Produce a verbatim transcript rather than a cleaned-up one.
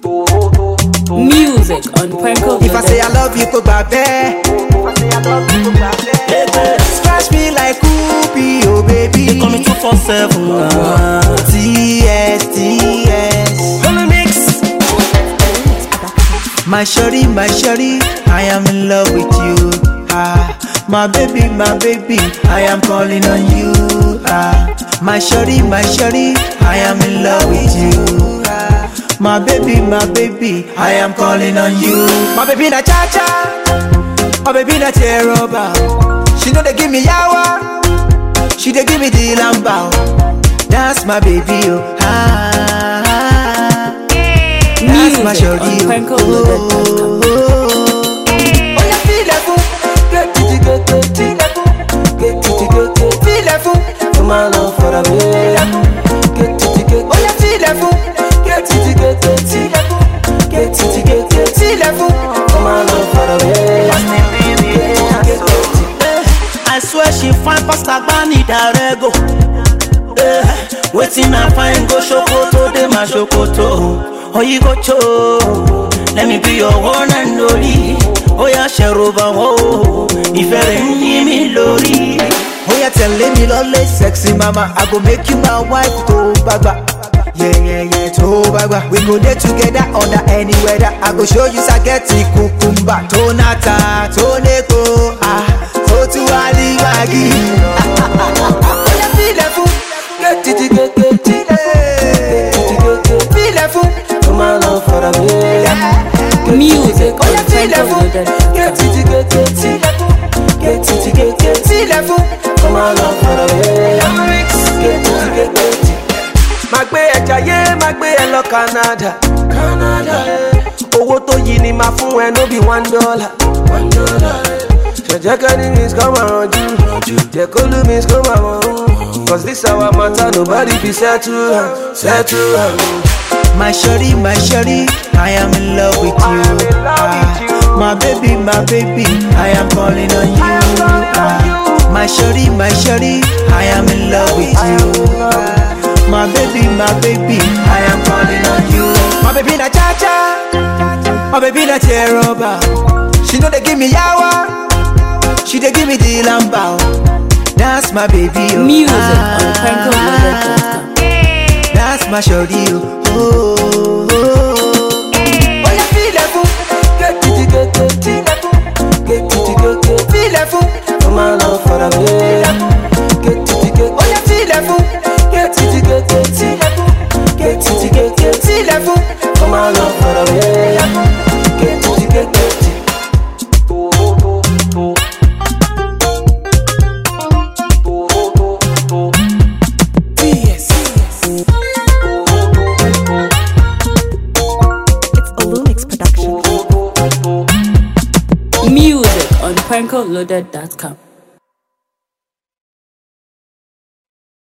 Music on Pranko. If I say I love you, go back there. If I say I love you, go back there. Scratch me like Whoopi, oh baby. They call me two four seven. T S, T S. Holy mix. My shorty, my shorty, I am in love with you. Ah, my baby, my baby, I am calling on you. Ah, my shorty, my shorty, I am in love with you. Ah, my baby, my baby, I am calling on you. My baby na cha cha, my baby na teroba. She know they give me yawa, she they give me the lamba. That's my baby, oh. Ah, ah. That's my shorty, oh. Oh, oh. Oh, yeah, feel like fool. Get to the get to the get to the get to feel like fool. For my love for a baby. Get to the get. Oh, yeah, feel like fool. Get to the get to the get to the get to feel like fool. For my love for a baby. I swear she fine past Agbani Darego. Eh, waiting I find go Shokoto, de my Shokoto. Oh, you go cho. Let me be your one and only. Oh, yeah, Sherova, oh. If I didn't give me lori. Oh, yeah, tell me lolly, sexy mama. I go make you my wife, to baba. Yeah, yeah, yeah, to baba. We go there together under any weather. I go show you Sageti Kukumba. Tonata, Toneko, ah, Totu Ali Magi. Oh, yeah, feel the fool. Get it, get it, get it. Feel the fool. Come on, love for a baby. Music Oh, on yeah, feel the Pranko. fool. Get it, get it, get it, get it. Feel the fool. Come on, love for a baby. Get it, get it. Magbe ẹ̀jayé, magbe ẹ lọ Canada. Canada. Owó tó yí ni máa fún ẹ no be one dollar. One dollar. Ṣẹ̀jẹ̀kẹ́ni means come around you. Jẹ̀kọ́lù means come around. Cause this our matter, nobody be settle am, settle am. My shorty, my shorty, I am in love with you. Ah, my baby, my baby, I am calling on you. Ah, my shorty, my shorty, I am in love with you. Ah, my baby, my baby, I am calling on you. My baby na cha cha, my baby na teroba. She know they give me yawa, she they give me the lamba. That's my baby, oh. Music Ah, on Pranko dot com. that's my shorty, oh. Oh, oh, oh. Oh, yeah, feel the fool. Get it, get it, get it, get it. Feel the fool. For my love for a baby. Get it, get it. Oh, yeah, feel the fool. Get it, get it, get it, get it. Feel the fool. For my love for a baby. Get it, get it. Oh, oh, oh, oh. Music on Pranko Loaded dot com.